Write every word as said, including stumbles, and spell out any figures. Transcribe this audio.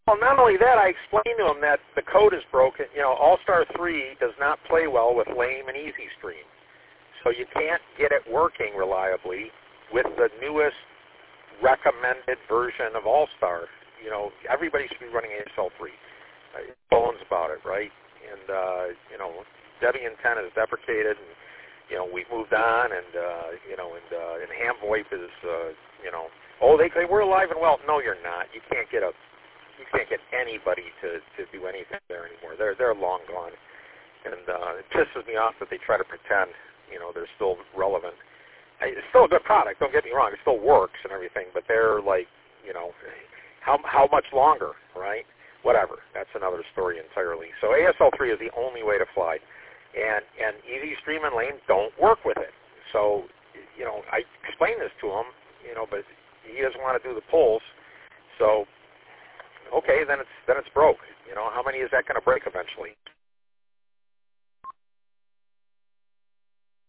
Well, not only that, I explained to him that the code is broken. You know, All-Star three does not play well with lame and easy stream. So you can't get it working reliably with the newest recommended version of All-Star. You know, everybody should be running A S L three. Uh, bones about it, right? And, uh, you know, Debian ten is deprecated, and, you know, we've moved on, and, uh, you know, and, uh, and HamVoip is, uh, you know, oh, they, they were alive and well. No, you're not. You can't get a, you can't get anybody to, to do anything there anymore. They're, they're long gone. And uh, it pisses me off that they try to pretend, you know, they're still relevant. It's still a good product, don't get me wrong. It still works and everything, but they're like, you know, how how much longer, right? Whatever. That's another story entirely. So A S L three is the only way to fly. And and Easy Stream and Lame don't work with it. So, you know, I explained this to him, you know, but he doesn't want to do the pulls. So, okay, then it's then it's broke. You know, how many is that going to break eventually?